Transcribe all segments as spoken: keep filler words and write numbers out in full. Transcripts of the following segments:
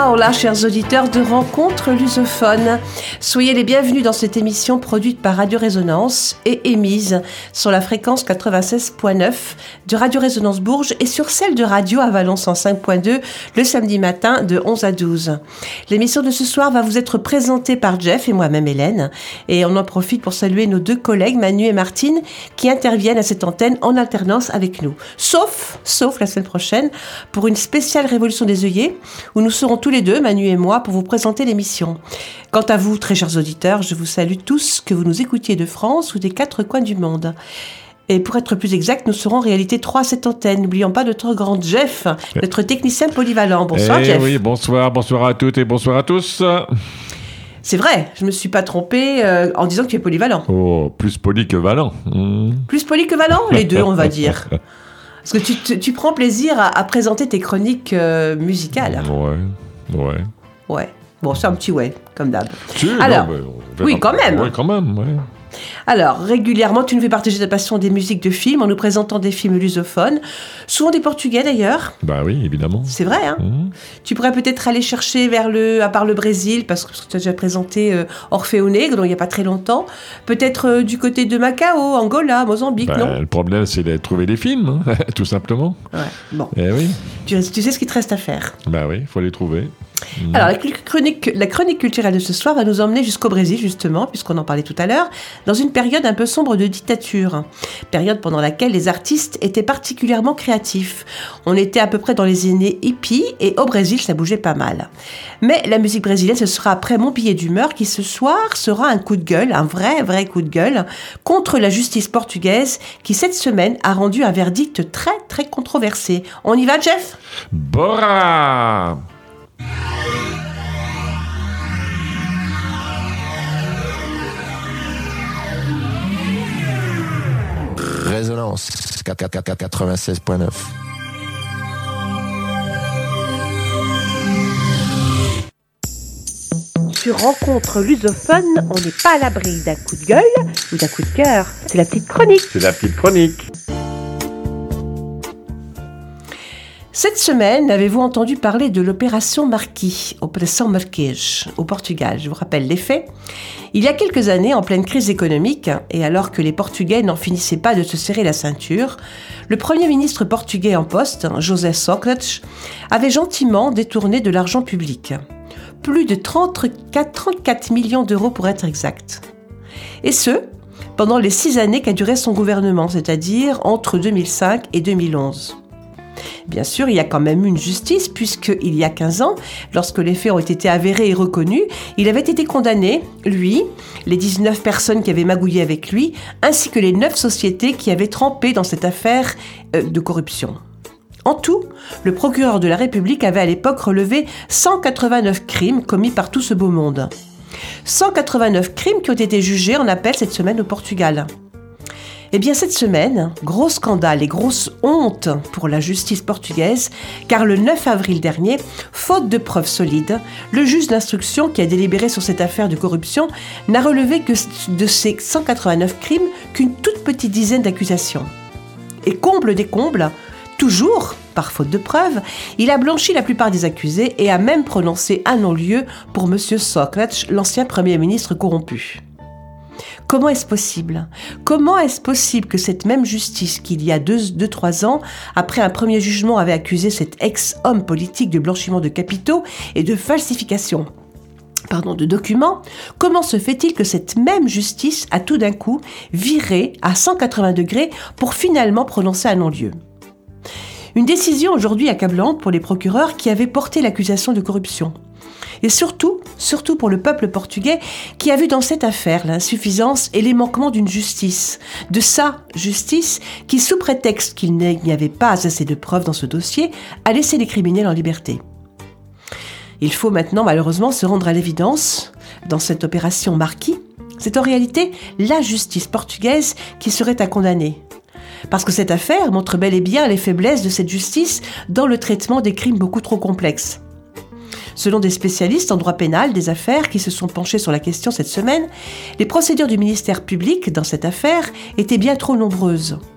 Hola, chers auditeurs de Rencontres lusophones. Soyez les bienvenus dans cette émission produite par Radio Résonance et émise sur la fréquence quatre-vingt-seize virgule neuf de Radio Résonance Bourges et sur celle de Radio à Valence cent cinq virgule deux le samedi matin de onze à douze. L'émission de ce soir va vous être présentée par Jeff et moi-même Hélène. Et on en profite pour saluer nos deux collègues Manu et Martine qui interviennent à cette antenne en alternance avec nous. Sauf, sauf la semaine prochaine pour une spéciale Révolution des œillets où nous serons tous les deux, Manu et moi, pour vous présenter l'émission. Quant à vous, très chers auditeurs, je vous salue tous, que vous nous écoutiez de France ou des quatre coins du monde. Et pour être plus exact, nous serons en réalité trois à cette antenne. N'oublions pas notre grand Jeff, notre technicien polyvalent. Bonsoir, eh Jeff. Oui, bonsoir, bonsoir à toutes et bonsoir à tous. C'est vrai, je ne me suis pas trompée euh, en disant que tu es polyvalent. Oh, plus poli que valant. Mmh. Plus poli que valant, les deux, on va dire. Parce que tu, tu, tu prends plaisir à, à présenter tes chroniques euh, musicales. Ouais, ouais. Ouais. Bon, c'est un petit ouais, comme d'hab. Si, Alors, non, mais oui, quand même. Oui, quand même, ouais. Alors, régulièrement, tu nous fais partager ta passion des musiques de films en nous présentant des films lusophones, souvent des portugais d'ailleurs. Bah oui, évidemment. C'est vrai, hein. Mmh. Tu pourrais peut-être aller chercher vers le, à part le Brésil, parce que tu as déjà présenté euh, Orfeo Negro, il n'y a pas très longtemps. Peut-être euh, du côté de Macao, Angola, Mozambique, bah, non? Le problème, c'est de trouver des films, hein, tout simplement. Ouais, bon. Eh oui. Tu, tu sais ce qu'il te reste à faire. Bah oui, il faut les trouver. Mmh. Alors, la chronique, la chronique culturelle de ce soir va nous emmener jusqu'au Brésil, justement, puisqu'on en parlait tout à l'heure, dans une période un peu sombre de dictature. Période pendant laquelle les artistes étaient particulièrement créatifs. On était à peu près dans les années hippies, et au Brésil, ça bougeait pas mal. Mais la musique brésilienne, ce sera après Mon billet d'humeur, qui ce soir sera un coup de gueule, un vrai, vrai coup de gueule, contre la justice portugaise, qui cette semaine a rendu un verdict très, très controversé. On y va, Jeff ? Bora! Résonance quatre-vingt-seize virgule neuf. Sur Rencontres lusophones, on n'est pas à l'abri d'un coup de gueule ou d'un coup de cœur. C'est la petite chronique. C'est la petite chronique. Cette semaine, avez-vous entendu parler de l'opération Marquis, Operação Marquês, au Portugal? Je vous rappelle les faits. Il y a quelques années, en pleine crise économique, et alors que les Portugais n'en finissaient pas de se serrer la ceinture, le Premier ministre portugais en poste, José Sócrates, avait gentiment détourné de l'argent public. Plus de trente-quatre millions d'euros pour être exact. Et ce, pendant les six années qu'a duré son gouvernement, c'est-à-dire entre deux mille cinq et deux mille onze. Bien sûr, il y a quand même une justice, puisqu'il y a quinze ans, lorsque les faits ont été avérés et reconnus, il avait été condamné, lui, les dix-neuf personnes qui avaient magouillé avec lui, ainsi que les neuf sociétés qui avaient trempé dans cette affaire euh, de corruption. En tout, le procureur de la République avait à l'époque relevé cent quatre-vingt-neuf crimes commis par tout ce beau monde. cent quatre-vingt-neuf crimes qui ont été jugés en appel cette semaine au Portugal. Eh bien, cette semaine, gros scandale et grosse honte pour la justice portugaise, car le neuf avril dernier, faute de preuves solides, le juge d'instruction qui a délibéré sur cette affaire de corruption n'a relevé que de ces cent quatre-vingt-neuf crimes qu'une toute petite dizaine d'accusations. Et comble des combles, toujours, par faute de preuves, il a blanchi la plupart des accusés et a même prononcé un non-lieu pour M. Sócrates, l'ancien Premier ministre corrompu. Comment est-ce possible ? Comment est-ce possible que cette même justice, qu'il y a deux, deux, trois ans, après un premier jugement, avait accusé cet ex-homme politique de blanchiment de capitaux et de falsification pardon, de documents, comment se fait-il que cette même justice a tout d'un coup viré à cent quatre-vingts degrés pour finalement prononcer un non-lieu ? Une décision aujourd'hui accablante pour les procureurs qui avaient porté l'accusation de corruption. Et surtout, surtout pour le peuple portugais qui a vu dans cette affaire l'insuffisance et les manquements d'une justice, de sa justice qui, sous prétexte qu'il n'y avait pas assez de preuves dans ce dossier, a laissé les criminels en liberté. Il faut maintenant malheureusement se rendre à l'évidence, dans cette opération Marquis, c'est en réalité la justice portugaise qui serait à condamner. Parce que cette affaire montre bel et bien les faiblesses de cette justice dans le traitement des crimes beaucoup trop complexes. Selon des spécialistes en droit pénal des affaires qui se sont penchés sur la question cette semaine, les procédures du ministère public dans cette affaire étaient bien trop nombreuses.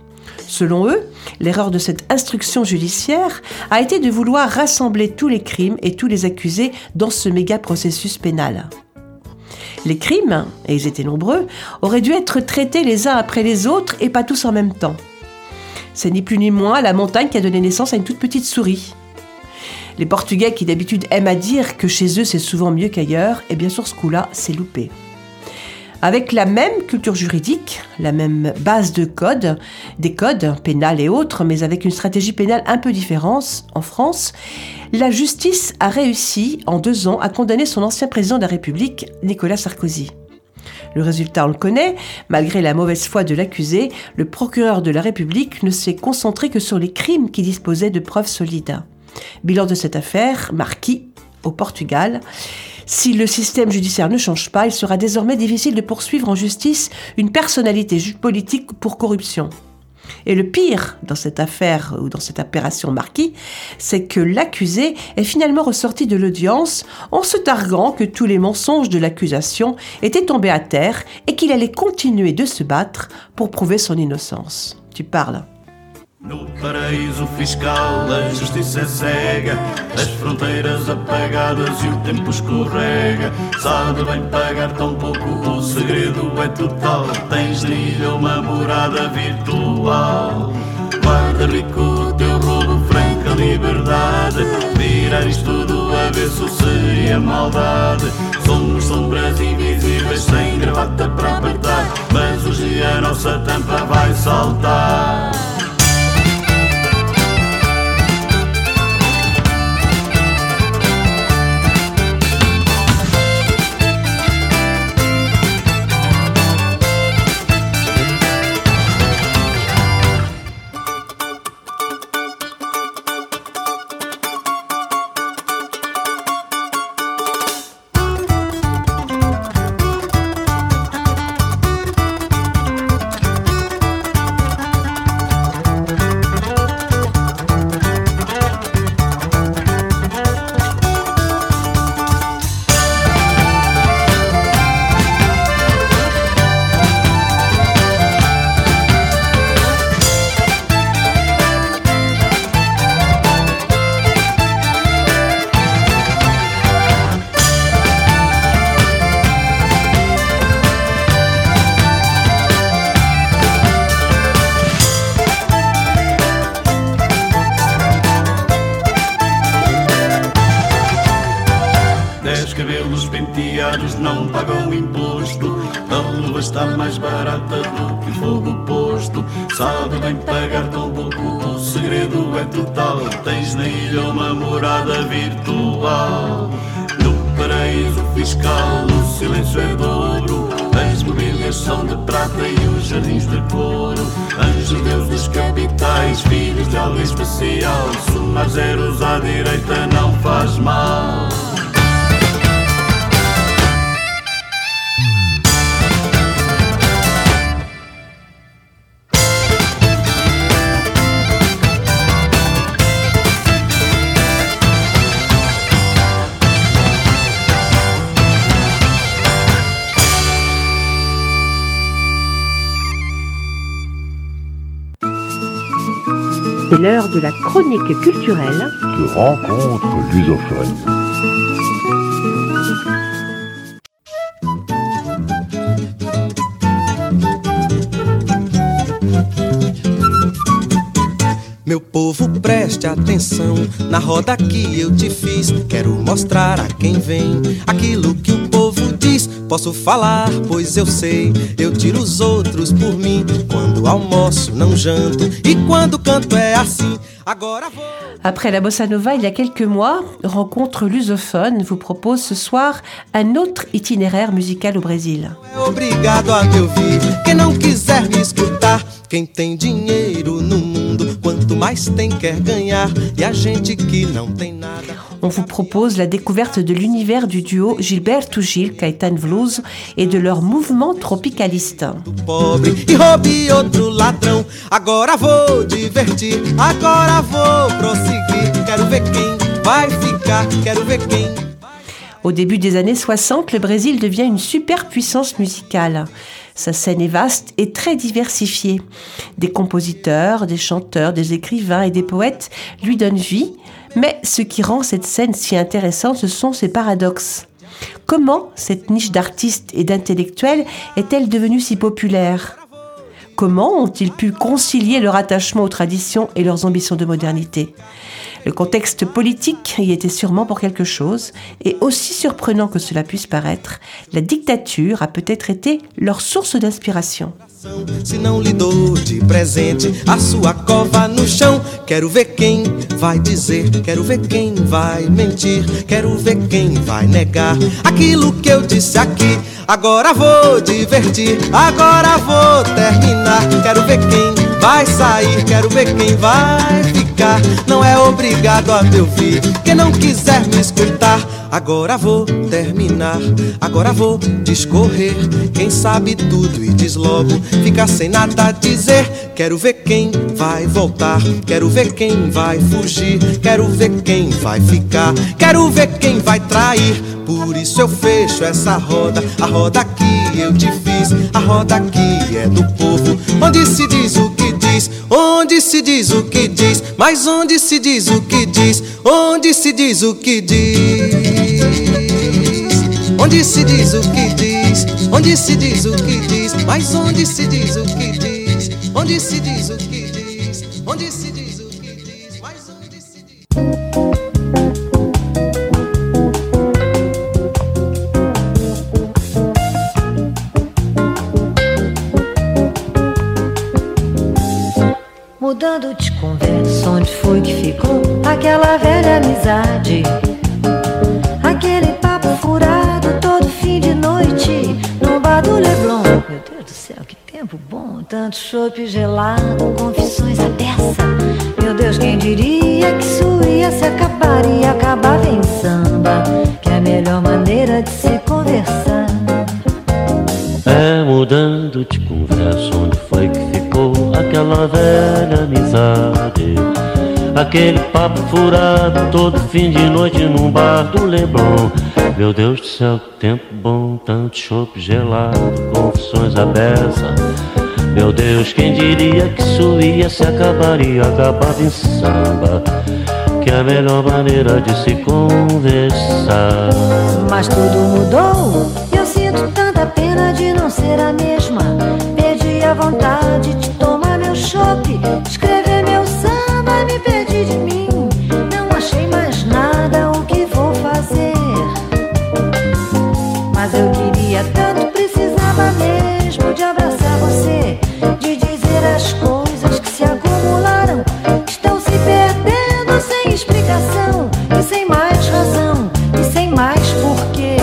Selon eux, l'erreur de cette instruction judiciaire a été de vouloir rassembler tous les crimes et tous les accusés dans ce méga processus pénal. Les crimes, et ils étaient nombreux, auraient dû être traités les uns après les autres et pas tous en même temps. C'est ni plus ni moins la montagne qui a donné naissance à une toute petite souris. Les Portugais qui d'habitude aiment à dire que chez eux c'est souvent mieux qu'ailleurs, et bien sur ce coup-là, c'est loupé. Avec la même culture juridique, la même base de codes, des codes pénals et autres, mais avec une stratégie pénale un peu différente, en France, la justice a réussi en deux ans à condamner son ancien président de la République, Nicolas Sarkozy. Le résultat, on le connaît, malgré la mauvaise foi de l'accusé, le procureur de la République ne s'est concentré que sur les crimes qui disposaient de preuves solides. Bilan de cette affaire, Marquis, au Portugal. Si le système judiciaire ne change pas, il sera désormais difficile de poursuivre en justice une personnalité politique pour corruption. Et le pire dans cette affaire ou dans cette opération Marquis, c'est que l'accusé est finalement ressorti de l'audience en se targuant que tous les mensonges de l'accusation étaient tombés à terre et qu'il allait continuer de se battre pour prouver son innocence. Tu parles. No paraíso fiscal a justiça é cega, as fronteiras apagadas e o tempo escorrega. Sabe bem pagar tão pouco, o segredo é total. Tens na ilha uma morada virtual. Guarda rico o teu roubo, franca liberdade. Virar isto tudo avesso seria maldade. Somos sombras invisíveis sem gravata para apertar, mas hoje a nossa tampa vai saltar. Cabelos penteados não pagam imposto. A lua está mais barata do que o fogo posto. Sabe bem pagar tão pouco, o segredo é total. Tens na ilha uma morada virtual. No paraíso fiscal o silêncio é dobro. As mobílias são de prata e os jardins de couro. Anjo Deus dos capitais, filhos de algo especial. Somar zeros à direita não faz mal. C'est l'heure de la chronique culturelle de rencontre lusophone. Meu povo, preste atenção na roda que eu te fiz. Quero mostrar a quem vem aquilo que o povo diz. Posso falar, pois eu sei, eu tiro os outros por mim. Quando almoço, não janto, e quando canto é assim. Agora vou... Après la bossa nova, il y a quelques mois, Rencontre lusophone vous propose ce soir un autre itinéraire musical au Brésil. Obrigado a me ouvir, quem não quiser me escutar. Quem tem dinheiro no mundo, quanto mais tem quer ganhar. E a gente que não tem nada. On vous propose la découverte de l'univers du duo Gilberto Gil, Caetano Veloso et de leur mouvement tropicaliste. Pobre e roube outro ladrão. Agora vou divertir, agora vou prosseguir. Quero ver quem vai ficar, quero ver quem. Au début des années soixante, le Brésil devient une superpuissance musicale. Sa scène est vaste et très diversifiée. Des compositeurs, des chanteurs, des écrivains et des poètes lui donnent vie, mais ce qui rend cette scène si intéressante, ce sont ses paradoxes. Comment cette niche d'artistes et d'intellectuels est-elle devenue si populaire ? Comment ont-ils pu concilier leur attachement aux traditions et leurs ambitions de modernité ? Le contexte politique y était sûrement pour quelque chose, et aussi surprenant que cela puisse paraître, la dictature a peut-être été leur source d'inspiration. Se não lhe dou de presente a sua cova no chão, quero ver quem vai dizer, quero ver quem vai mentir, quero ver quem vai negar aquilo que eu disse aqui. Agora vou divertir, agora vou terminar. Quero ver quem vai sair, quero ver quem vai ficar. Não é obrigado a me ouvir, quem não quiser me escutar. Agora vou terminar, agora vou discorrer. Quem sabe tudo e diz logo, fica sem nada a dizer. Quero ver quem vai voltar, quero ver quem vai fugir, quero ver quem vai ficar, quero ver quem vai trair. Por isso eu fecho essa roda, a roda que eu te fiz, a roda que é do povo, onde se diz o que diz, onde se diz o que diz, mas onde se diz o que diz, onde se diz o que diz, onde se diz o que diz, onde se diz o que diz, mas onde se diz o que diz, onde se diz o que diz, onde se diz o que diz, mas onde se diz. Mudando de conversa, onde foi que ficou aquela velha amizade? Aquele papo furado todo fim de noite no bar do Leblon. Meu Deus do céu, que tempo bom, tanto chopp gelado, confissões à beça. Meu Deus, quem diria que isso ia se acabar e acabava em samba, que é a melhor maneira de se conversar. É mudando de conversa, onde foi que ficou aquela velha amizade? Aquele papo furado todo fim de noite num bar do Leblon. Meu Deus do céu, que tempo bom, tanto chopp gelado, confissões à beça. Meu Deus, quem diria que isso ia se acabar e acabava em samba, que é a melhor maneira de se conversar. Mas tudo mudou, eu sinto tanta pena de não ser a mesma. Perdi a vontade de tomar meu chopp, escrever meu samba, me perdi de mim. Não achei mais nada, o que vou fazer? Mas eu queria tanto, precisava mesmo de abraçar você, de dizer as coisas que se acumularam, estão se perdendo sem explicação e sem mais razão e sem mais porquê.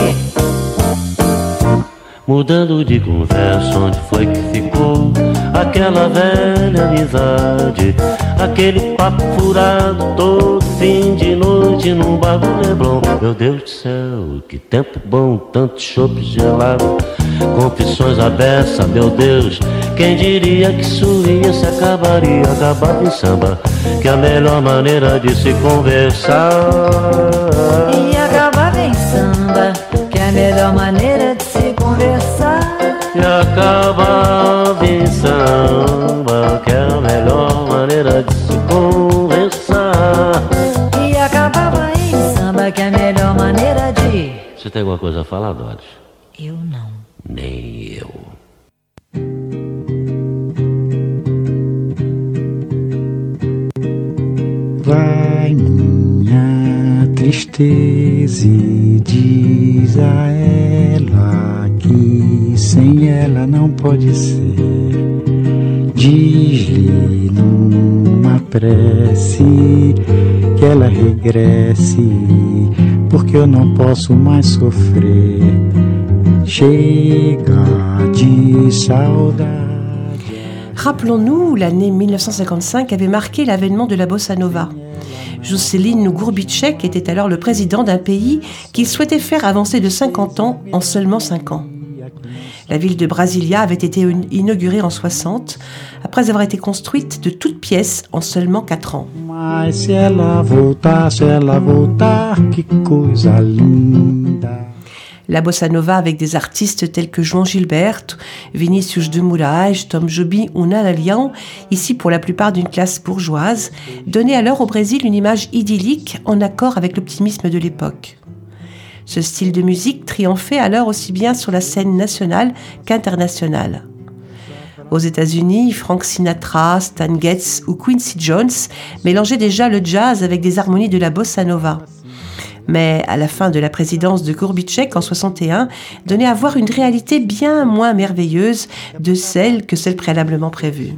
Mudando de conversa, onde foi que ficou aquela velha amizade? Aquele papo furado todo fim de noite num bar do Leblon. Meu Deus do céu, que tempo bom, tanto chopp gelado, confissões à beça. Meu Deus, quem diria que isso ia se acabar e acabava em samba, que é a melhor maneira de se conversar. E acabava em samba, que é a melhor maneira de se conversar. E acabava em samba, que é a melhor maneira de se conversar. E acabava em samba, que é a melhor maneira de... Você tem alguma coisa a falar, Doris? Eu não. Nem eu. Vai minha tristeza e diz a ela que sem ela não pode ser. Diz-lhe numa prece que ela regresse, porque eu não posso mais sofrer. Chega de saudade. Rappelons-nous, l'année mille neuf cent cinquante-cinq avait marqué l'avènement de la bossa nova. Juscelino Gourbiček était alors le président d'un pays qu'il souhaitait faire avancer de cinquante ans en seulement cinq ans. La ville de Brasilia avait été inaugurée en soixante, après avoir été construite de toutes pièces en seulement quatre ans. Mas se ela voltar, se ela voltar, que coisa linda. La bossa nova avec des artistes tels que João Gilberto, Vinícius de Moraes, Tom Jobim ou Nana Leão, ici pour la plupart d'une classe bourgeoise, donnait alors au Brésil une image idyllique en accord avec l'optimisme de l'époque. Ce style de musique triomphait alors aussi bien sur la scène nationale qu'internationale. Aux États-Unis, Frank Sinatra, Stan Getz ou Quincy Jones mélangeaient déjà le jazz avec des harmonies de la bossa nova. Mais à la fin de la présidence de Gurbiček en soixante et un, donnait à voir une réalité bien moins merveilleuse de celle que celle préalablement prévue.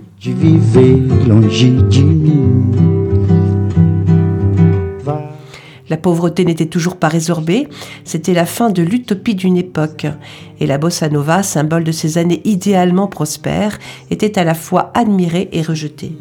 La pauvreté n'était toujours pas résorbée, c'était la fin de l'utopie d'une époque. Et la bossa nova, symbole de ces années idéalement prospères, était à la fois admirée et rejetée.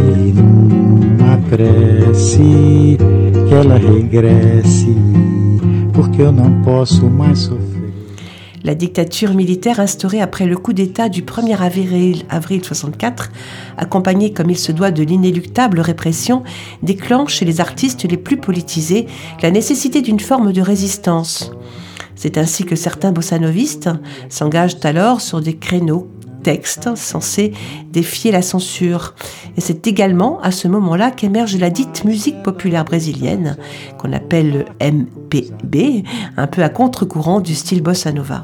La dictature militaire instaurée après le coup d'État du premier avril soixante-quatre, accompagnée comme il se doit de l'inéluctable répression, déclenche chez les artistes les plus politisés la nécessité d'une forme de résistance. C'est ainsi que certains bossanovistes s'engagent alors sur des créneaux textes censés défier la censure. Et c'est également à ce moment-là qu'émerge la dite musique populaire brésilienne, qu'on appelle le M P B, un peu à contre-courant du style bossa nova.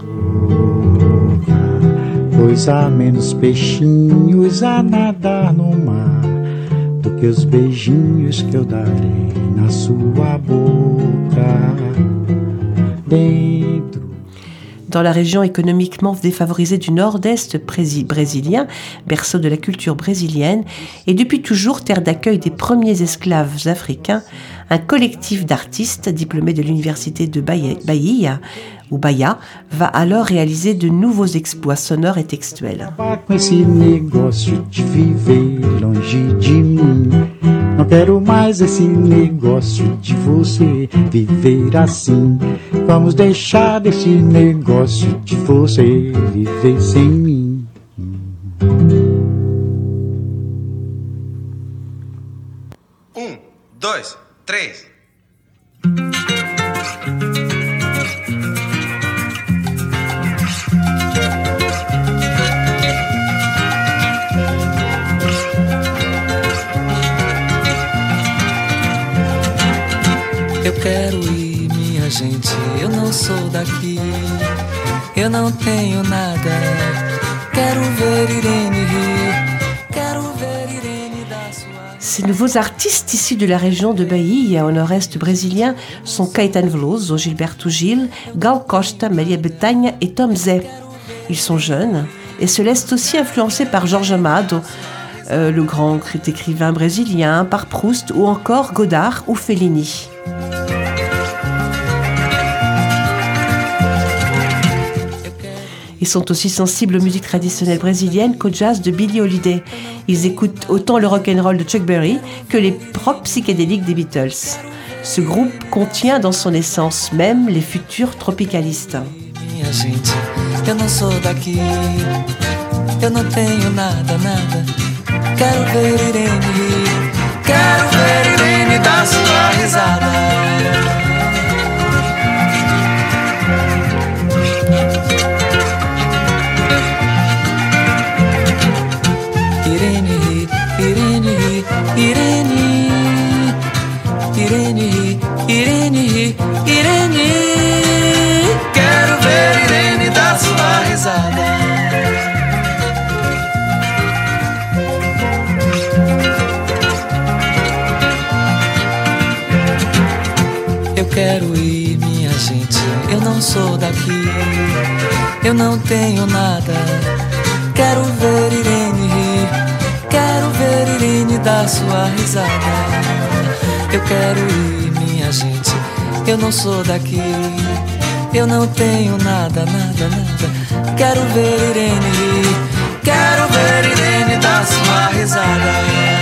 Pois há menos peixinhos a nadar no mar do que os beijinhos que eu darei na sua boca dentro. Dans la région économiquement défavorisée du nord-est brésilien, berceau de la culture brésilienne, et depuis toujours terre d'accueil des premiers esclaves africains, un collectif d'artistes diplômés de l'université de Bahia, ou Bahia, va alors réaliser de nouveaux exploits sonores et textuels. Não quero mais esse negócio de você viver assim. Vamos deixar desse negócio de você viver sem mim. Um, dois, três. Eu quero ir, minha gente, eu não sou daqui, eu não tenho nada. Quero ver Irene rir, quero ver Irene dar sua... Ces nouveaux artistes issus de la région de Bahia, au nord-est brésilien, sont Caetano Veloso, Gilberto Gil, Gal Costa, Maria Bethânia et Tom Zé. Ils sont jeunes et se laissent aussi influencer par Jorge Amado, euh, le grand écrivain brésilien, par Proust ou encore Godard ou Fellini. Ils sont aussi sensibles aux musiques traditionnelles brésiliennes qu'au jazz de Billie Holiday. Ils écoutent autant le rock'n'roll de Chuck Berry que les rock psychédéliques des Beatles. Ce groupe contient dans son essence même les futurs tropicalistes. Minha gente, eu não sou daqui, eu não tenho nada, nada. Quero ver Irene rir, quero ver Irene dar sua risada. Irene, Irene, Irene, Irene, Irene, quero ver Irene dar sua risada. Eu quero ir, minha gente, eu não sou daqui, eu não tenho nada. Quero ver Irene rir, quero ver Irene dar sua risada. Eu quero ir, minha gente, eu não sou daqui, eu não tenho nada, nada, nada. Quero ver Irene rir, quero ver Irene dar sua risada.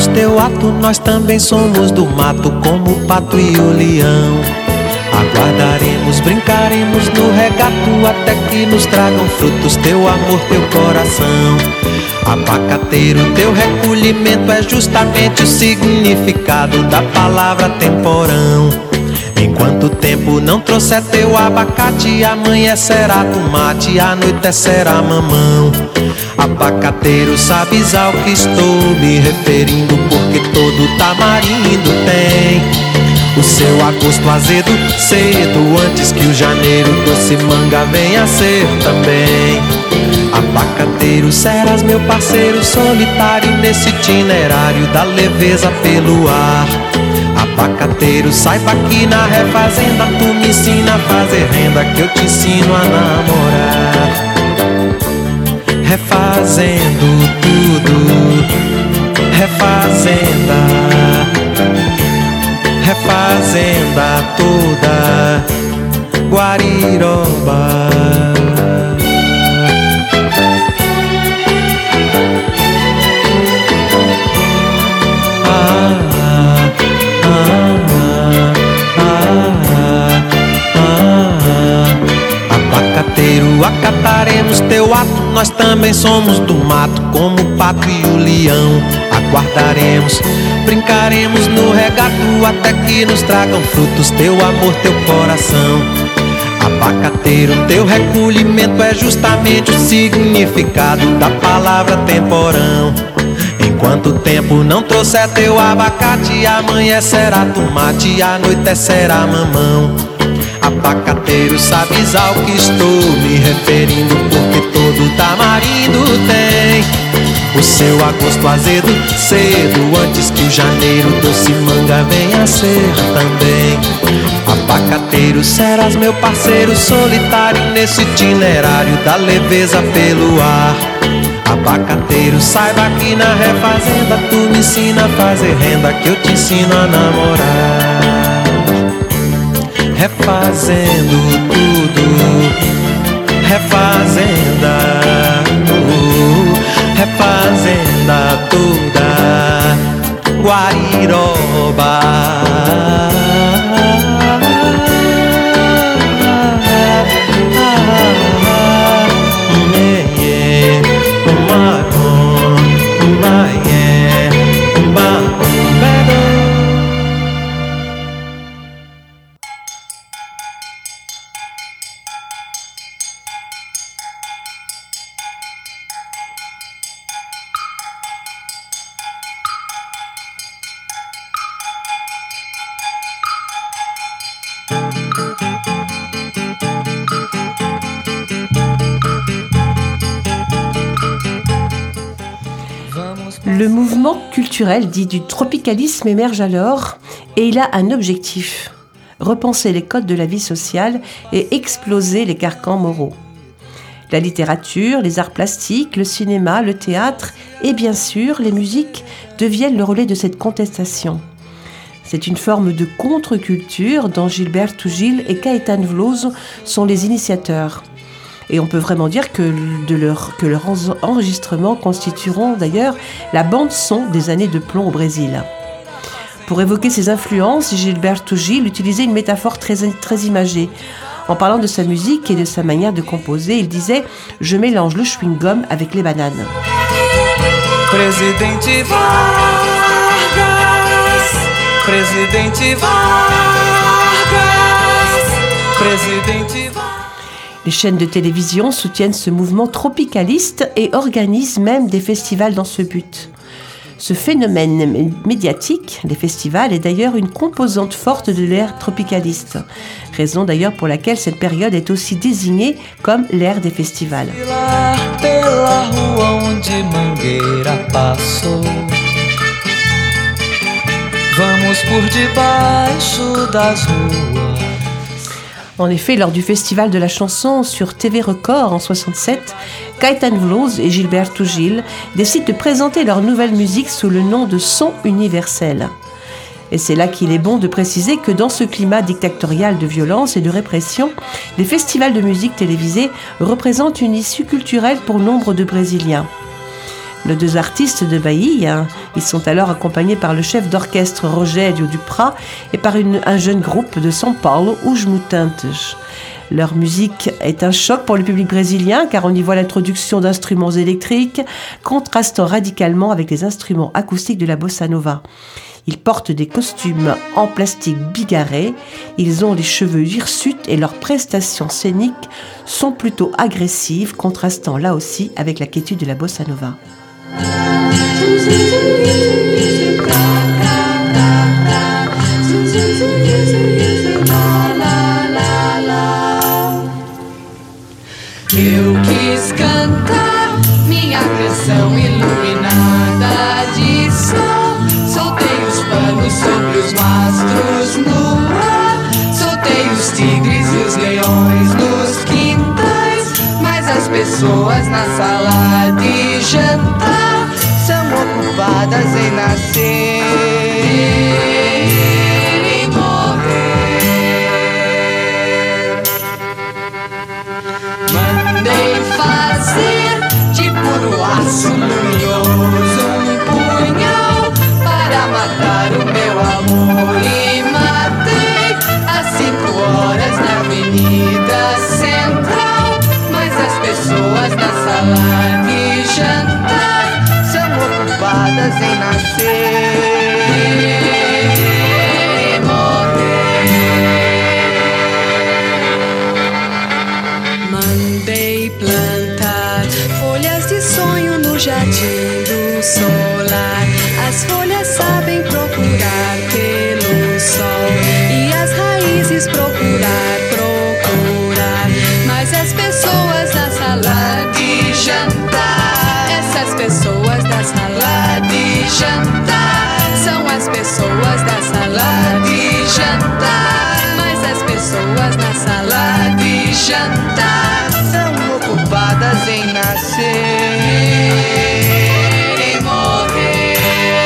acataremos teu ato, nós também somos do mato, como o pato e o leão. Aguardaremos, brincaremos no regato, até que nos tragam frutos teu amor, teu coração. Abacateiro, teu recolhimento é justamente o significado da palavra temporão. Enquanto o tempo não trouxer teu abacate, amanhecerá tomate, anoitecerá mamão. Abacateiro, sabes ao que estou me referindo, porque todo tamarindo tem o seu agosto azedo, cedo, antes que o janeiro doce manga venha a ser também. Abacateiro, serás meu parceiro solitário nesse itinerário da leveza pelo ar. Abacateiro, saiba que na refazenda tu me ensina a fazer renda, que eu te ensino a namorar. Refazendo tudo, refazenda, refazenda toda, Guariroba. Acataremos teu ato, nós também somos do mato, como o pato e o leão. Aguardaremos, brincaremos no regato, até que nos tragam frutos teu amor, teu coração. Abacateiro, teu recolhimento é justamente o significado da palavra temporão. Enquanto o tempo não trouxer teu abacate, amanhecerá tomate, anoitecerá mamão. Abacateiro, sabes ao que estou me referindo, porque todo tamarindo tem o seu agosto azedo, cedo, antes que o janeiro doce manga venha a ser também. Abacateiro, serás meu parceiro solitário nesse itinerário da leveza pelo ar. Abacateiro, saiba que na refazenda tu me ensina a fazer renda, que eu te ensino a namorar. Refazendo tudo, refazenda, uh, refazenda toda, Guariroba. Le mouvement culturel dit du tropicalisme émerge alors et il a un objectif: repenser les codes de la vie sociale et exploser les carcans moraux. La littérature, les arts plastiques, le cinéma, le théâtre et bien sûr les musiques deviennent le relais de cette contestation. C'est une forme de contre-culture dont Gilberto Gil et Caetano Veloso sont les initiateurs. Et on peut vraiment dire que, de leur, que leurs enregistrements constitueront d'ailleurs la bande-son des années de plomb au Brésil. Pour évoquer ses influences, Gilberto Gil utilisait une métaphore très, très imagée. En parlant de sa musique et de sa manière de composer, il disait « Je mélange le chewing-gum avec les bananes ». Presidente Vargas, Presidente Vargas, Presidente Vargas. Les chaînes de télévision soutiennent ce mouvement tropicaliste et organisent même des festivals dans ce but. Ce phénomène médiatique, les festivals, est d'ailleurs une composante forte de l'ère tropicaliste. Raison d'ailleurs pour laquelle cette période est aussi désignée comme l'ère des festivals. Pela rua onde Mangueira passou, vamos por debaixo das ruas. En effet, lors du Festival de la chanson sur T V Record en soixante-sept, Caetano Veloso et Gilberto Gil décident de présenter leur nouvelle musique sous le nom de Son Universel. Et c'est là qu'il est bon de préciser que dans ce climat dictatorial de violence et de répression, les festivals de musique télévisés représentent une issue culturelle pour nombre de Brésiliens. Les deux artistes de Bahia, ils sont alors accompagnés par le chef d'orchestre Rogério Duprat et par une, un jeune groupe de São Paulo, Os Mutantes. Leur musique est un choc pour le public brésilien car on y voit l'introduction d'instruments électriques contrastant radicalement avec les instruments acoustiques de la bossa nova. Ils portent des costumes en plastique bigarré, ils ont les cheveux hirsutes et leurs prestations scéniques sont plutôt agressives, contrastant là aussi avec la quiétude de la bossa nova. Eu quis cantar minha canção iluminada de sol. Soltei os panos sobre os mastros no ar. Soltei os tigres e os leões nos quintais. Mas as pessoas na sala de jantar são ocupadas em nascer e morrer. Mandei fazer de puro aço luminoso um punhal para matar o meu amor e matei às cinco horas na Avenida Central. Mas as pessoas na sala de jantar são ocupadas em nascer e morrer. Mandei plantar folhas de sonho no jardim do solar. As folhas sabem procurar pelo sol e as raízes procurar, procurar. Mas as pessoas na sala de jantar, essas pessoas da sala de jantar, são as pessoas da sala de jantar. Mas as pessoas na sala de jantar são ocupadas em nascer e morrer.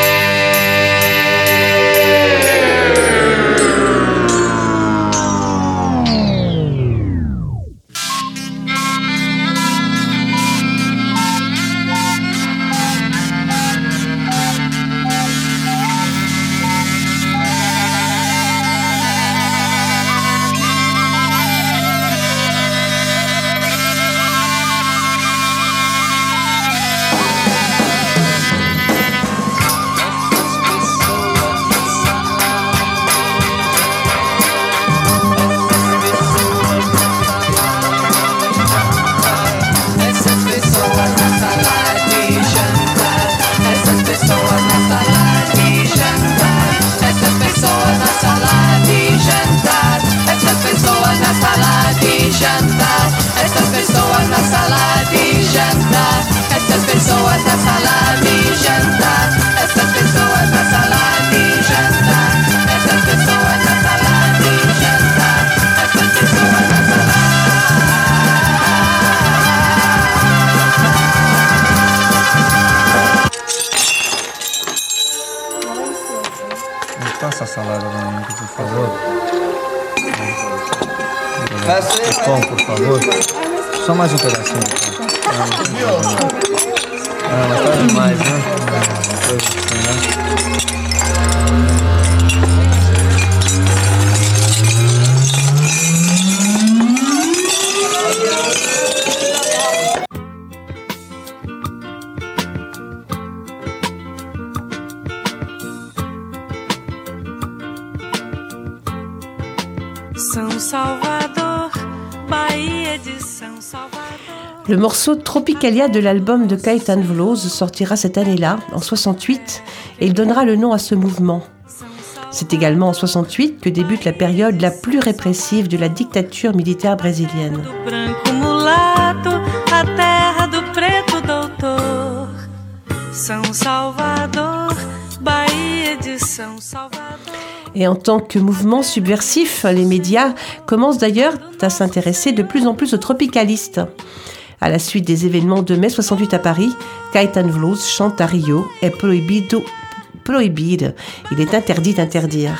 Passa a salada pra mim, por favor. Pão, por favor. Só mais um pedacinho. Ah, mas tá demais, né? Coisa assim, né? São Salvador, Bahia de São Salvador. Le morceau Tropicalia de l'album de Caetano Veloso sortira cette année-là, en soixante-huit, et il donnera le nom à ce mouvement. C'est également en soixante-huit que débute la période la plus répressive de la dictature militaire brésilienne. Branco mulato, a terra do preto doutor. São Salvador, Bahia de São Salvador. Et en tant que mouvement subversif, les médias commencent d'ailleurs à s'intéresser de plus en plus aux tropicalistes. À la suite des événements de mai soixante-huit à Paris, Caetano Veloso chante à Rio « É proibido proibir ». Il est interdit d'interdire.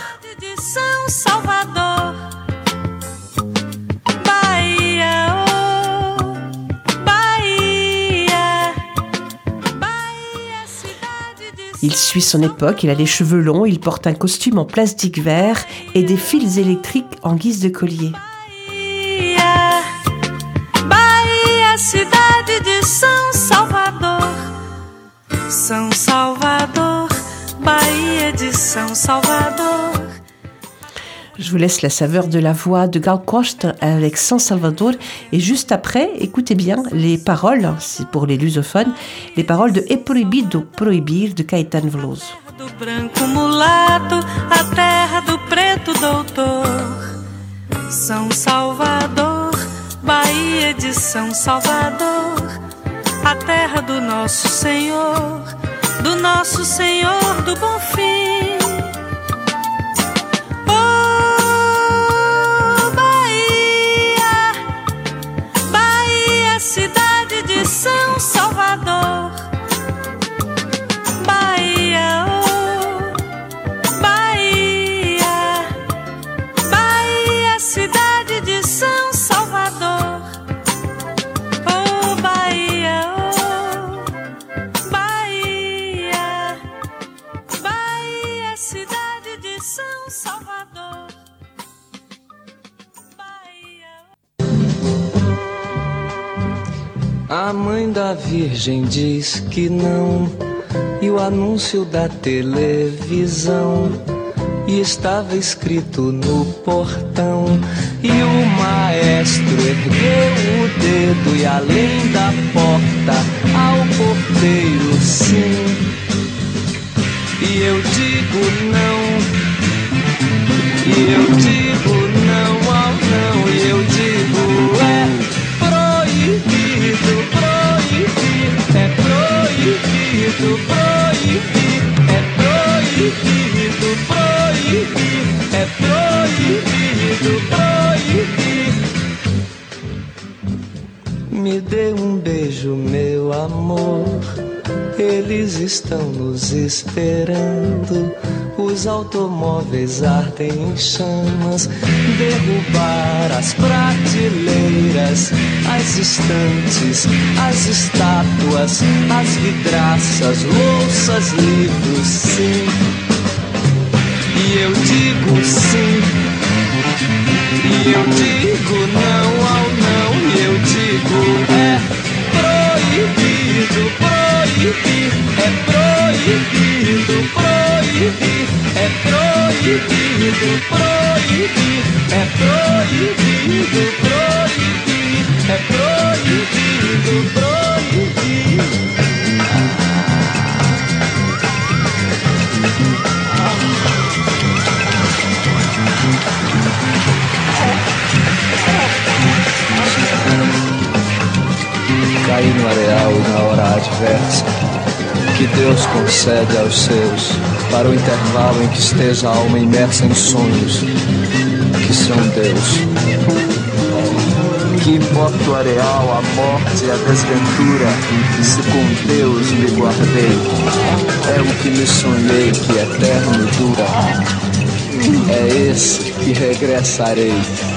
Il suit son époque, il a les cheveux longs, il porte un costume en plastique vert et des fils électriques en guise de collier. Bahia, Bahia, cidade de São Salvador. São Salvador, Bahia de São Salvador. Je vous laisse la saveur de la voix de Gal Costa avec São Salvador. Et juste après, écoutez bien les paroles, c'est pour les lusophones, les paroles de É Proibido Proibir de Caetano Veloso. Do branco mulato, a terra do preto doutor. São Salvador, Bahia de São Salvador. A terra do nosso Senhor, do nosso Senhor do Bom Fim. Cidade de São Salvador, Bahia, oh, Bahia, Bahia, cidade de São Salvador, oh, Bahia, oh, Bahia, Bahia, cidade de São Salvador. A mãe da Virgem diz que não, e o anúncio da televisão, e estava escrito no portão, e o maestro ergueu o dedo, e além da porta ao porteiro sim, e eu digo não, e eu digo não ao não, e eu digo é proibido, proibir, é proibido, proibir, é proibido, proibir, é proibido, proibir. Me dê um beijo, meu amor, eles estão nos esperando. Os automóveis ardem em chamas, derrubar as prateleiras, as estantes, as estátuas, as vidraças, louças, livros, sim. E eu digo sim, e eu digo não ao não, e eu digo é proibido, proibir, é proibido, proibir. É proibido, proibir, é proibido, proibir, é proibido, proibir. Caí no areal e na hora adversa que Deus concede aos seus, para o intervalo em que esteja a alma imersa em sonhos que são Deus. Que importa o areal, a morte e a desventura, se com Deus me guardei. É o que me sonhei que eterno dura, é esse que regressarei.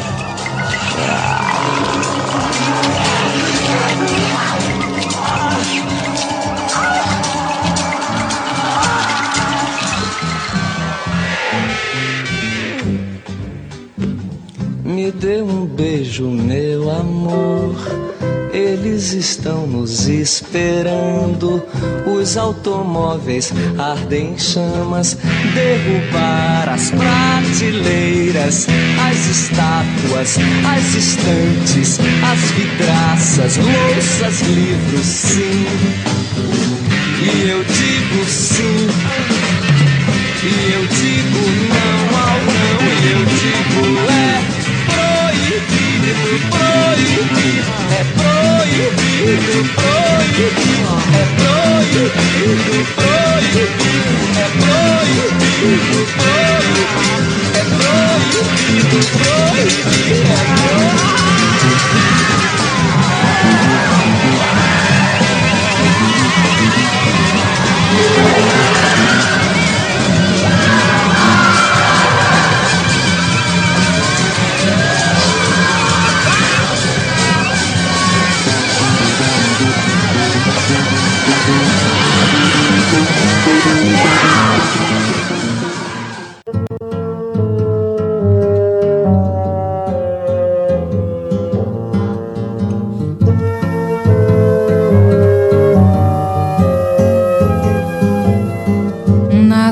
Me dê um beijo, meu amor, eles estão nos esperando. Os automóveis ardem em chamas, derrubar as prateleiras, as estátuas, as estantes, as vidraças, louças, livros, sim. E eu digo sim, e eu digo não ao não, e eu digo é proibido, proibir, é proibido, proibir, é proibido, proibir, é proibido, proibir, é proibido, proibir, é proibido. Thank you.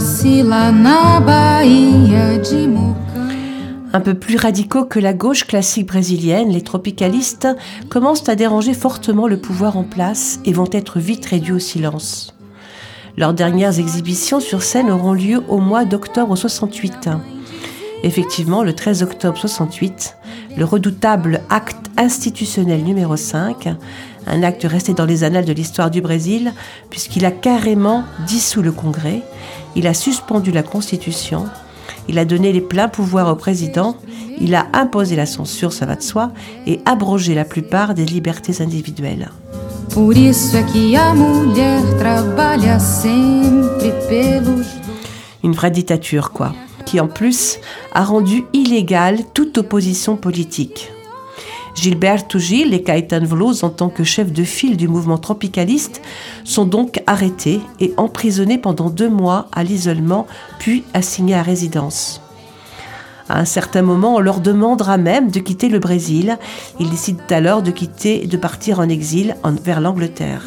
nasci lá na Bahia de Mucam. Un peu plus radicaux que la gauche classique brésilienne, les tropicalistes commencent à déranger fortement le pouvoir en place et vont être vite réduits au silence. Leurs dernières exhibitions sur scène auront lieu au mois d'octobre soixante-huit. Effectivement, le treize octobre soixante-huit, le redoutable acte institutionnel numéro cinq, un acte resté dans les annales de l'histoire du Brésil, puisqu'il a carrément dissous le Congrès, il a suspendu la Constitution, il a donné les pleins pouvoirs au président, il a imposé la censure, ça va de soi, et abrogé la plupart des libertés individuelles. Por isso é que a mulher trabalha sempre pelos... Une vraie dictature, quoi, qui en plus a rendu illégale toute opposition politique. Gilberto Gil et Caetano Veloso, en tant que chefs de file du mouvement tropicaliste, sont donc arrêtés et emprisonnés pendant deux mois à l'isolement, puis assignés à résidence. À un certain moment, on leur demandera même de quitter le Brésil. Ils décident alors de quitter, de partir en exil en, vers l'Angleterre.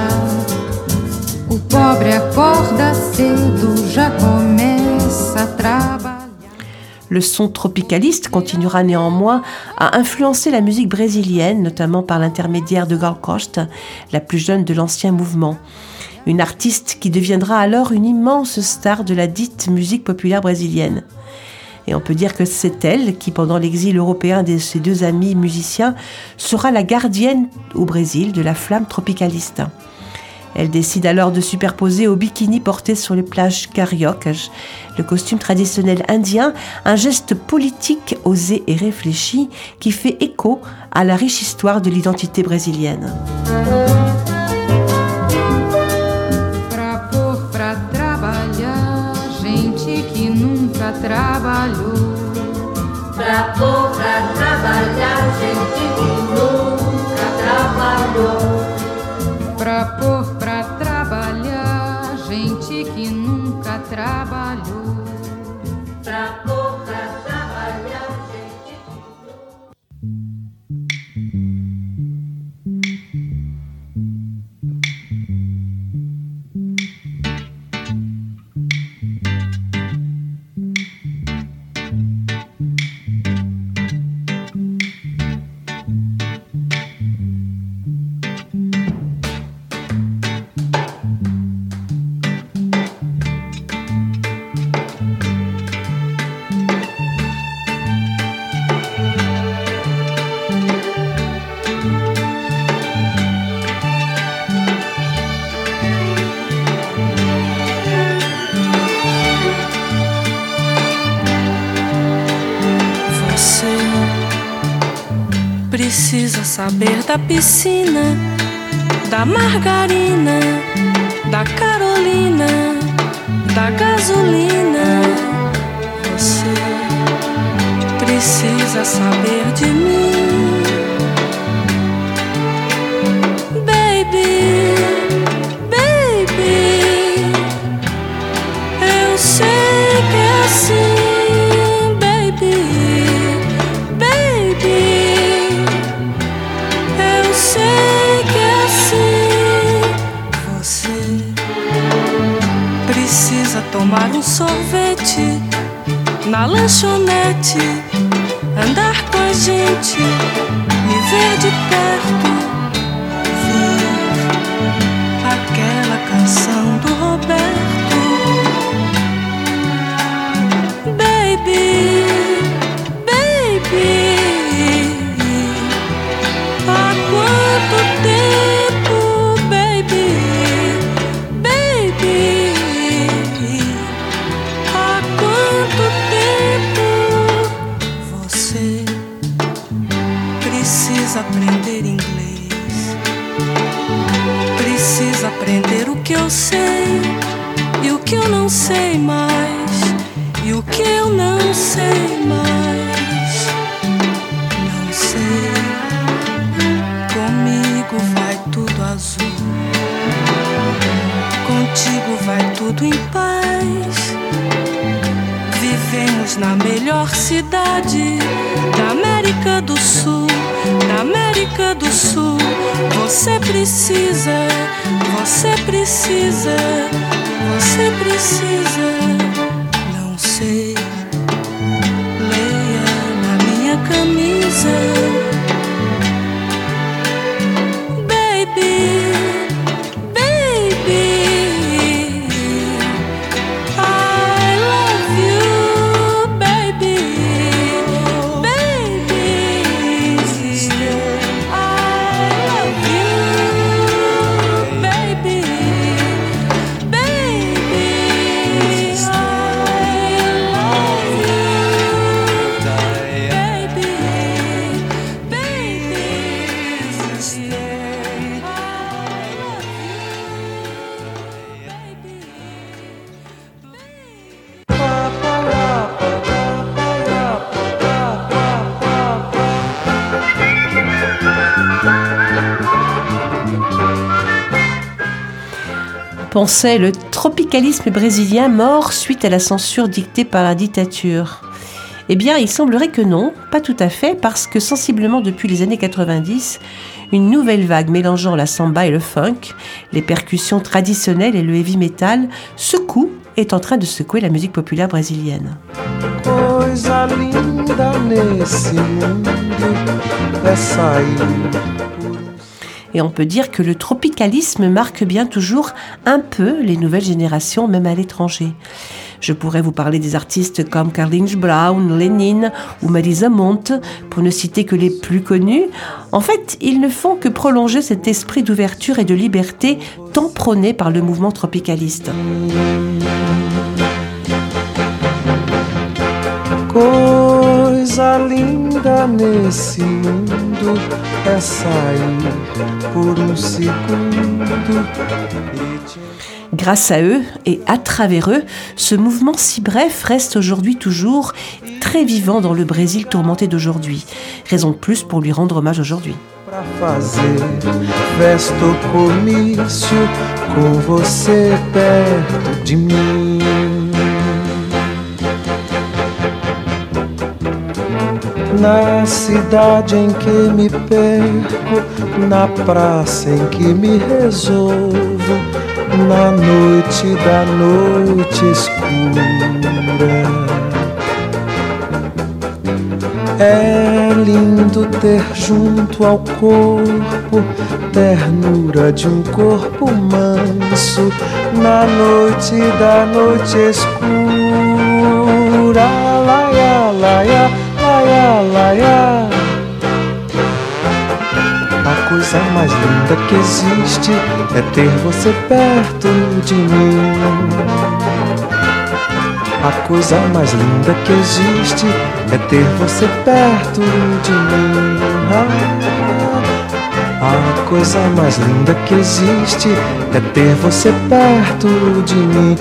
O pobre acorda cedo, já começa a trabalhar. Le son tropicaliste continuera néanmoins à influencer la musique brésilienne, notamment par l'intermédiaire de Gal Costa, la plus jeune de l'ancien mouvement. Une artiste qui deviendra alors une immense star de la dite musique populaire brésilienne. Et on peut dire que c'est elle qui, pendant l'exil européen de ses deux amis musiciens, sera la gardienne au Brésil de la flamme tropicaliste. Elle décide alors de superposer au bikini porté sur les plages cariocas le costume traditionnel indien, un geste politique osé et réfléchi qui fait écho à la riche histoire de l'identité brésilienne. Pra pôr pra trabalhar, gente que nunca trabalhou. Pra pôr pra trabalhar, gente que nunca trabalhou. Pra pôr pra trabalhar, gente que nunca trabalhou. Pra pôr pra trabalhar, gente que precisa saber da piscina, da margarina, da Carolina, da gasolina. Você precisa saber de mim, baby, baby. Eu sei que é assim, baby, baby. Eu sei que é assim. Você precisa tomar um sorvete na lanchonete, andar com a gente, me ver de perto, ver aquela canção do Roberto. Baby, baby, há quanto tempo, baby, baby, há quanto tempo você precisa aprender inglês, precisa aprender o que eu sei e o que eu não sei mais, e o que eu não sei mais, não sei. Comigo vai tudo azul, contigo vai tudo em paz. Vivemos na melhor cidade da América do Sul, da América do Sul. Você precisa, você precisa, você precisa. pensait le tropicalisme brésilien mort suite à la censure dictée par la dictature. Eh bien, il semblerait que non, pas tout à fait, parce que sensiblement depuis les années quatre-vingt-dix, une nouvelle vague mélangeant la samba et le funk, les percussions traditionnelles et le heavy metal secoue, est en train de secouer la musique populaire brésilienne. Coisa linda nesse mundo é sair. Et on peut dire que le tropicalisme marque bien toujours un peu les nouvelles générations, même à l'étranger. Je pourrais vous parler des artistes comme Carlinhos Brown, Lénine ou Marisa Monte, pour ne citer que les plus connus. En fait, ils ne font que prolonger cet esprit d'ouverture et de liberté tant prôné par le mouvement tropicaliste. Coisa linda nesse mundo é sair por um segundo. Grâce à eux et à travers eux, ce mouvement si bref reste aujourd'hui toujours très vivant dans le Brésil tourmenté d'aujourd'hui. Raison de plus pour lui rendre hommage aujourd'hui. Pra fazer festa ou comício com você perto de mim. Na cidade em que me perco, na praça em que me resolvo, na noite da noite escura. É lindo ter junto ao corpo ternura de um corpo manso, na noite da noite escura. Laia, laia, laia, laia. A coisa mais linda que existe é ter você perto de mim. A coisa mais linda que existe é ter você perto de mim. A coisa mais linda que existe é ter você perto de mim.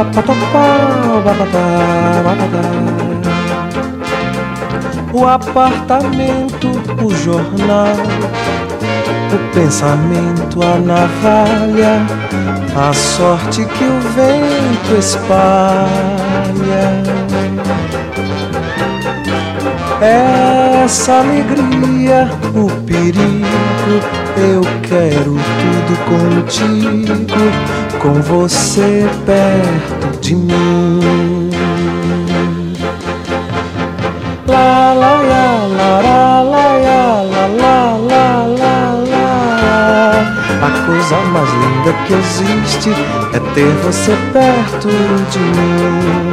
O apartamento, o jornal, o pensamento, a navalha, a sorte que o vento espalha. Essa alegria, o perigo, eu quero tudo contigo, com você perto de mim. La la ya, la la la ya, la la la la la. A coisa mais linda que existe é ter você perto de mim.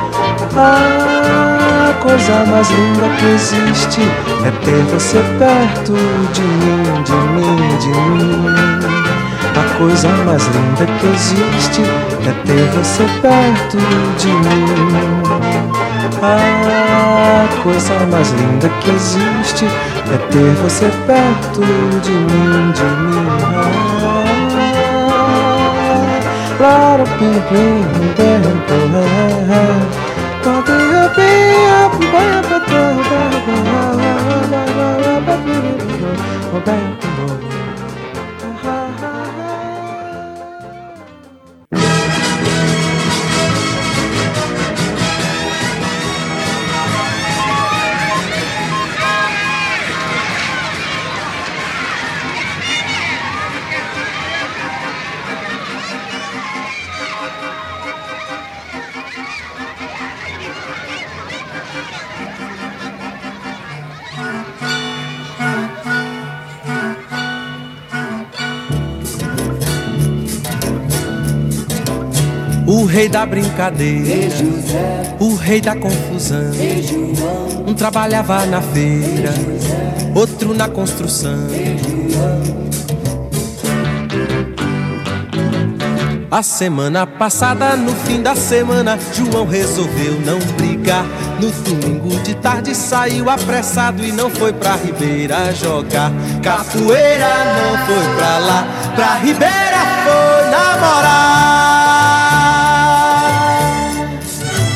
A coisa mais linda que existe é ter você perto de mim, de mim, de mim. A coisa mais linda que existe é ter você perto de mim. A coisa mais linda que existe é ter você perto de mim, de mim. Claro, pim, pim, pim, pim, O rei da brincadeira, o rei da confusão. Um trabalhava na feira, outro na construção. A semana passada, no fim da semana, João resolveu não brigar. No domingo de tarde saiu apressado e não foi pra Ribeira jogar capoeira, não foi pra lá, pra Ribeira foi namorar.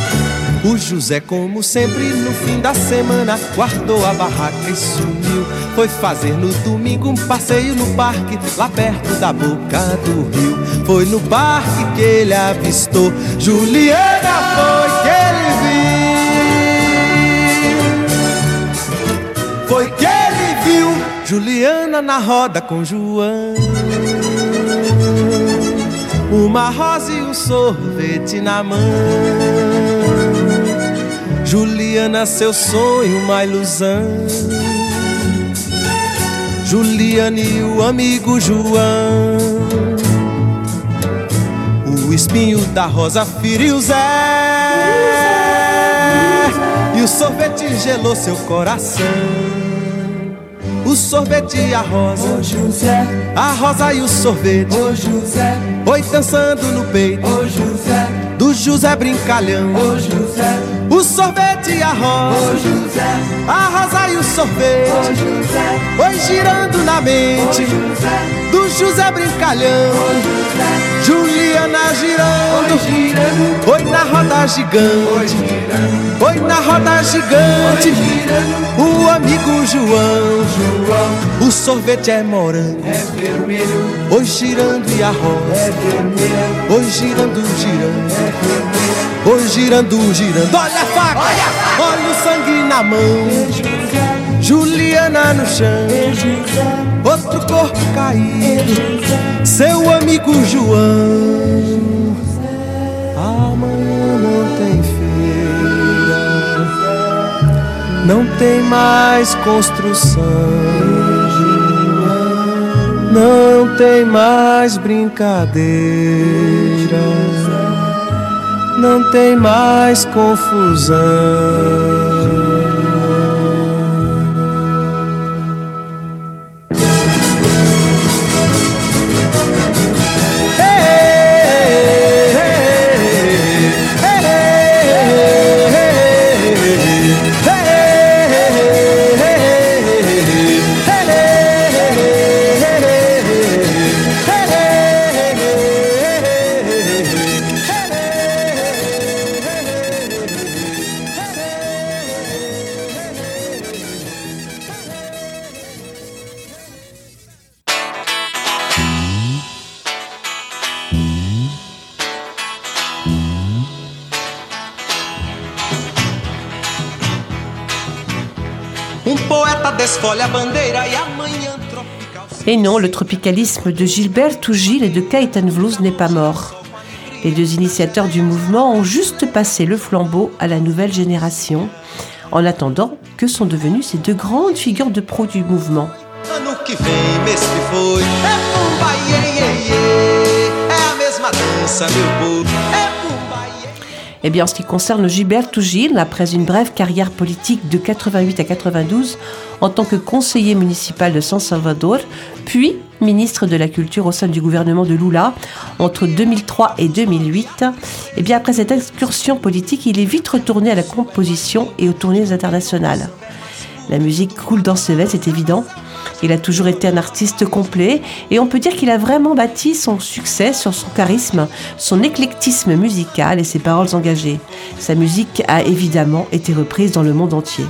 O José, como sempre, no fim da semana, guardou a barraca e sumiu. foi fazer no domingo um passeio no parque, lá perto da boca do rio. Foi no parque que ele avistou Juliana, foi que ele viu. Foi que ele viu Juliana na roda com João. Uma rosa e um sorvete na mão. Juliana, seu sonho, uma ilusão. Juliana e o amigo João. O espinho da rosa feriu Zé, e o sorvete gelou seu coração. O sorvete e a rosa, ô José. A rosa e o sorvete, ô José. Foi dançando no peito, ô José. Do José brincalhão, ô José. O sorvete e a rosa, ô José. A rosa e o sorvete, ô José. Foi girando na mente, ô José. Do José brincalhão, ô José. Juliana girando, girando. Foi na roda gigante, foi na roda gigante. O amigo João, João. O sorvete é morango, é vermelho. Oi girando e a rosa, é vermelha. Oi girando, girando, é vermelha. Oi girando, girando. Olha a faca, olha, a faca. Olha o sangue na mão. Juliana no chão, outro corpo caído. Seu amigo João. Amanhã não tem feira, não tem mais construção, não tem mais brincadeira, não tem mais confusão. Desfolha a bandeira e amanhã tropical. Et non, le tropicalisme de Gilberto Gil et de Caetano Veloso n'est pas mort. Les deux initiateurs du mouvement ont juste passé le flambeau à la nouvelle génération, en attendant que sont devenues ces deux grandes figures de pro du mouvement. Ano que vem, mês que foi, é pumba, iê, iê, iê. É a mesma dança, meu povo, é pumba, iê. Eh bien, en ce qui concerne Gilberto Gil, après une brève carrière politique de quatre-vingt-huit à quatre-vingt-douze, en tant que conseiller municipal de San Salvador, puis ministre de la Culture au sein du gouvernement de Lula entre deux mille trois et deux mille huit, eh bien, après cette excursion politique, il est vite retourné à la composition et aux tournées internationales. La musique coule dans ses veines, c'est évident. Il a toujours été un artiste complet et on peut dire qu'il a vraiment bâti son succès sur son charisme, son éclectisme musical et ses paroles engagées. Sa musique a évidemment été reprise dans le monde entier.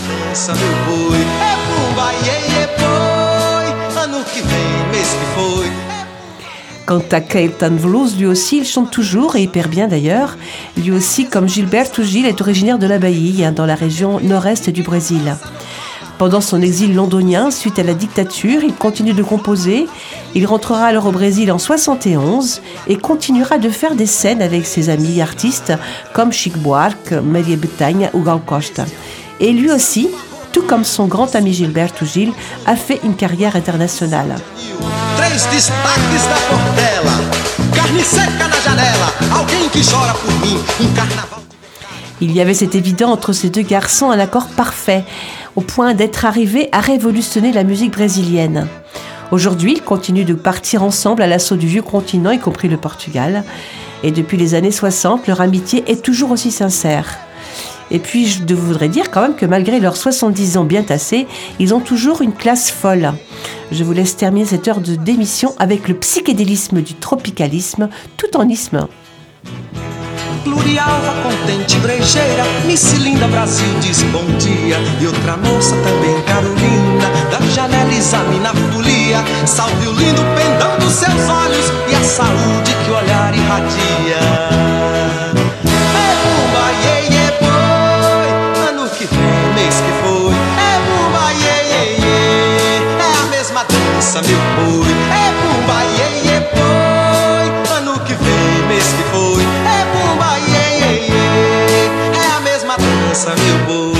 Quant à Caetano Veloso, lui aussi, il chante toujours et hyper bien d'ailleurs. Lui aussi, comme Gilberto Gil, est originaire de la Bahia, dans la région nord-est du Brésil. Pendant son exil londonien, suite à la dictature, il continue de composer. Il rentrera alors au Brésil en soixante et onze et continuera de faire des scènes avec ses amis artistes comme Chico Buarque, Maria Bethânia ou Gal Costa. Et lui aussi, tout comme son grand ami Gilberto Gil, a fait une carrière internationale. Três destaques da Portela, carne seca na janela, alguém que chora por mim, um carnaval. Il y avait, c'est évident, entre ces deux garçons un accord parfait, au point d'être arrivés à révolutionner la musique brésilienne. Aujourd'hui, ils continuent de partir ensemble à l'assaut du vieux continent, y compris le Portugal. Et depuis les années soixante, leur amitié est toujours aussi sincère. Et puis, je voudrais dire quand même que malgré leurs soixante-dix ans bien tassés, ils ont toujours une classe folle. Je vous laisse terminer cette heure de d'émission avec le psychédélisme du tropicalisme, tout en isme. Plurialva, contente, brejeira, Miss Linda Brasil diz bom dia. E outra moça também, Carolina, da janela examina a folia. Salve o lindo pendão dos seus olhos e a saúde que o olhar irradia. É bumba, iê, iê, boi, ano que vem, mês que foi. É bumba, iê, iê, iê, é a mesma dança, meu boi. É bumba, iê, iê, boi, ano que vem, mês que foi. É bumba, iê, iê, iê, é a mesma dança, meu boi.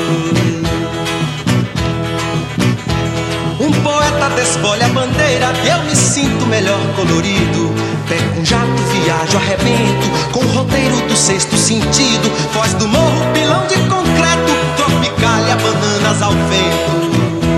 Um poeta desfolha a bandeira, eu me sinto melhor colorido. Pego um jato, viajo, arrebento, com o roteiro do sexto sentido. Foz do morro, pilão de concreto, tropicália, bananas ao vento.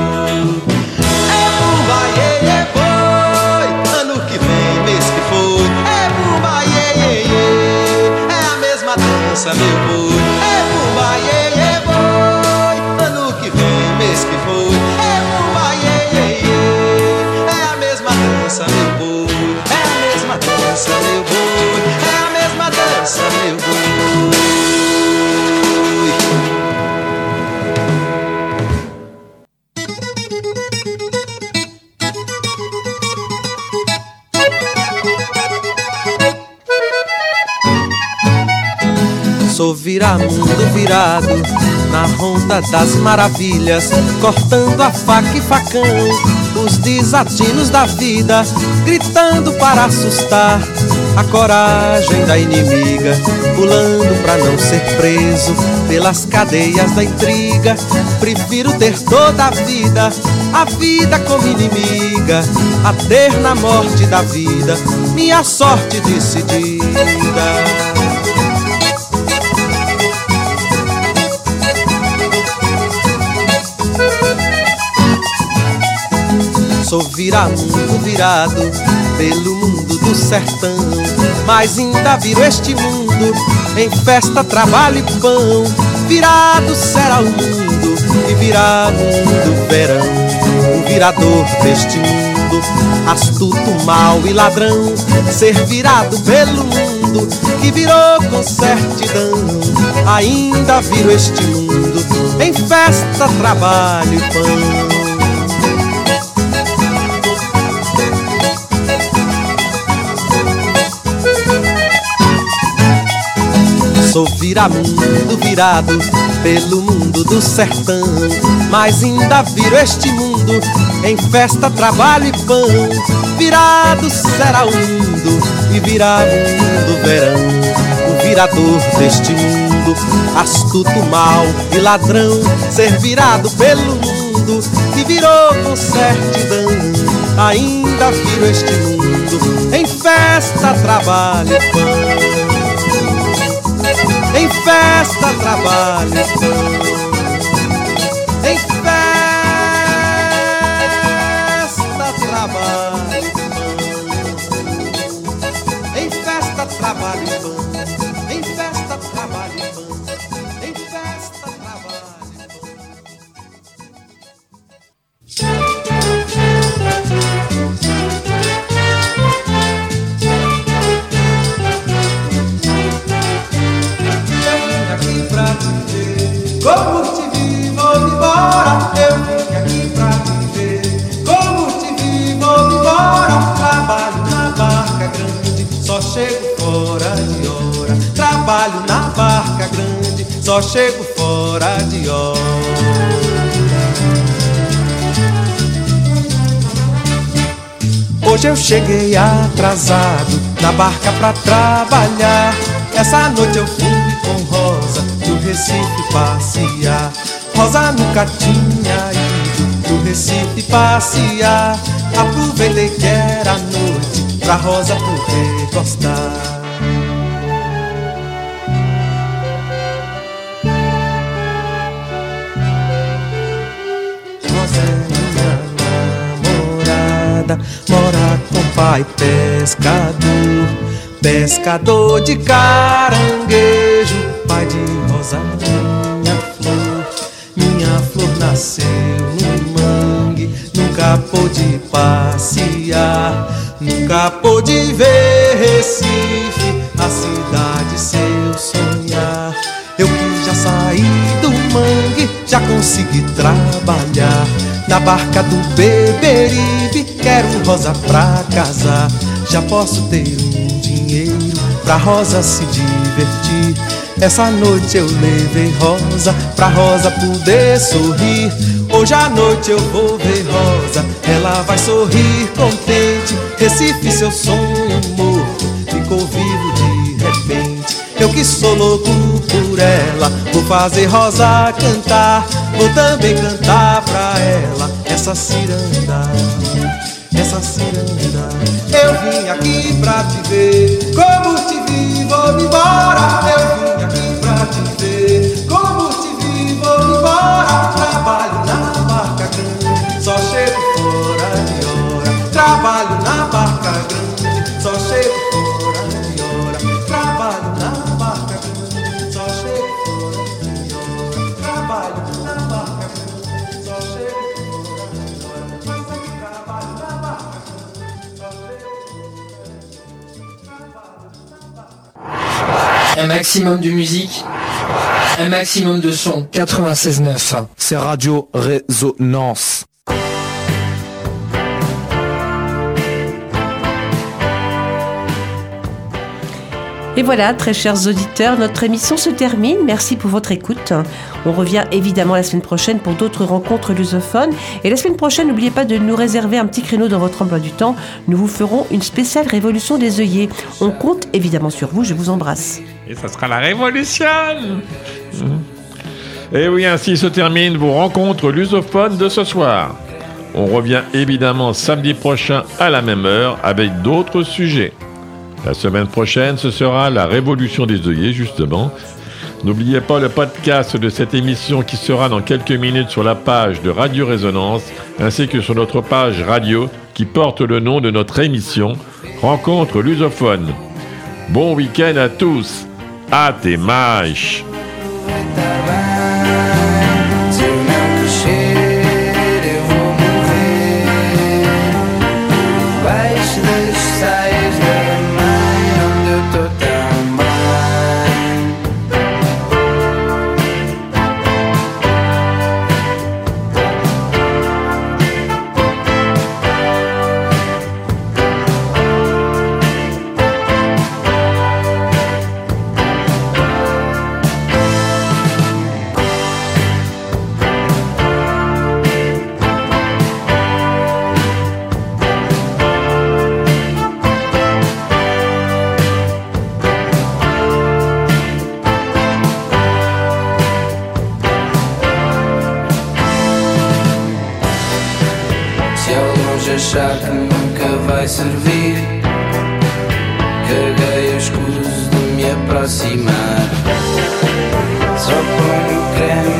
É bumba, iê, iê, boi, ano que vem, mês que foi. É bumba, iê, iê, iê, é a mesma dança, meu boi. É bumba, iê, iê, boi, ano que vem, mês que foi. É bumba, iê, iê, iê, é a mesma dança, meu boi. É a mesma dança, meu boi. É a mesma dança, meu boi. Sou viramundo virado na ronda das maravilhas, cortando a faca e facão, os desatinos da vida, gritando para assustar a coragem da inimiga, pulando pra não ser preso pelas cadeias da intriga. Prefiro ter toda a vida, a vida como inimiga, a ter na morte da vida minha sorte decidida. Sou viramundo virado pelo mundo do sertão, mas ainda viro este mundo em festa, trabalho e pão. Virado será o mundo e virá mundo verão. O virador deste mundo, astuto, mau e ladrão, ser virado pelo mundo que virou com certidão. Ainda viro este mundo em festa, trabalho e pão. Sou viramundo virado pelo mundo do sertão, mas ainda viro este mundo em festa, trabalho e pão. Virado será o mundo e virá mundo verão. O virador deste mundo, astuto, mau e ladrão, ser virado pelo mundo que virou com certidão. Ainda viro este mundo em festa, trabalho e pão. Em festa, trabalho, em festa, trabalho, em festa, trabalho, em festa, trabalho, em festa, trabalho. Como te vi, vou embora. Eu vim aqui pra viver. Como te vi, vou embora. Trabalho na barca grande, só chego fora de hora. Trabalho na barca grande, só chego fora de hora. Hoje eu cheguei atrasado na barca pra trabalhar. Essa noite eu fui com Rosa do Recife passear. Rosa nunca tinha ido do Recife passear. Aproveitei que era noite pra Rosa poder gostar. Rosa é minha namorada, mora com pai pescador. Pescador de caranguejo, pai de Rosa, minha flor. Minha flor nasceu no mangue, nunca pôde passear, nunca pôde ver Recife, a cidade ser já consegui trabalhar na barca do Beberibe. Quero rosa pra casar, já posso ter um dinheiro pra Rosa se divertir. Essa noite eu levei Rosa pra Rosa poder sorrir. Hoje à noite eu vou ver Rosa, ela vai sorrir contente. Recife, seu sonho morto, ficou vivo de repente. Eu que sou louco por ela, vou fazer Rosa cantar. Vou também cantar pra ela essa ciranda, essa ciranda. Eu vim aqui pra te ver, como te vi, vou embora. Eu vim aqui pra te ver, como te vi, vou embora. Trabalho na barca grande, só chego fora de hora. Trabalho na barca grande, só chego fora de hora. Trabalho na barca grande, só chego fora de hora. Trabalho na barca grande, só chego fora de hora. Mas aqui trabalho na barca grande, só chego Un maximum de musique, un maximum de son. quatre-vingt-seize neuf. C'est Radio Résonance. Et voilà, très chers auditeurs, notre émission se termine. Merci pour votre écoute. On revient évidemment la semaine prochaine pour d'autres rencontres lusophones. Et la semaine prochaine, n'oubliez pas de nous réserver un petit créneau dans votre emploi du temps. Nous vous ferons une spéciale Révolution des œillets. On compte évidemment sur vous. Je vous embrasse. Et ça sera la révolution. Et oui, ainsi se terminent vos rencontres lusophones de ce soir. On revient évidemment samedi prochain à la même heure avec d'autres sujets. La semaine prochaine, ce sera la Révolution des œillets, justement. N'oubliez pas le podcast de cette émission qui sera dans quelques minutes sur la page de Radio Résonance, ainsi que sur notre page radio qui porte le nom de notre émission, Rencontre lusophone. Bon week-end à tous. Até mais. Achar que nunca vai servir, caguei o escuso de me aproximar. Só ponho creme